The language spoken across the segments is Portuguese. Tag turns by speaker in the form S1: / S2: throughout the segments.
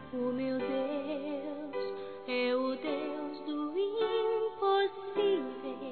S1: O meu Deus é o Deus do impossível.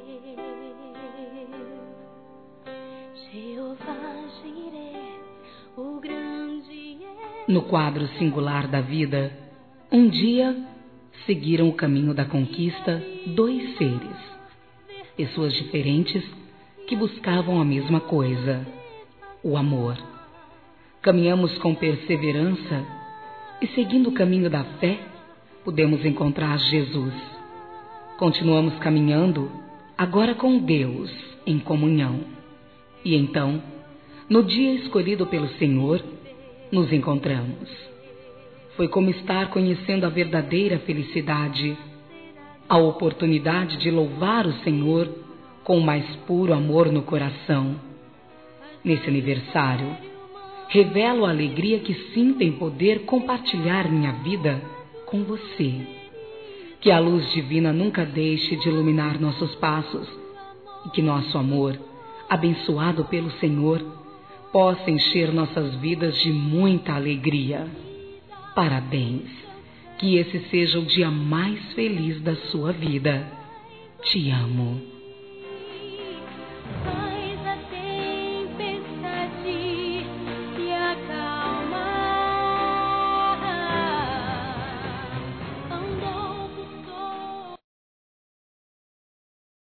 S1: Jeová Jireh, o grande é.
S2: No quadro singular da vida, um dia seguiram o caminho da conquista dois seres, pessoas diferentes que buscavam a mesma coisa, o amor. Caminhamos com perseverança e, seguindo o caminho da fé, pudemos encontrar Jesus. Continuamos caminhando, agora com Deus, em comunhão. E então, no dia escolhido pelo Senhor, nos encontramos. Foi como estar conhecendo a verdadeira felicidade, a oportunidade de louvar o Senhor com o mais puro amor no coração. Nesse aniversário, revelo a alegria que sinto em poder compartilhar minha vida com você. Que a luz divina nunca deixe de iluminar nossos passos e que nosso amor, abençoado pelo Senhor, possa encher nossas vidas de muita alegria. Parabéns! Que esse seja o dia mais feliz da sua vida. Te amo.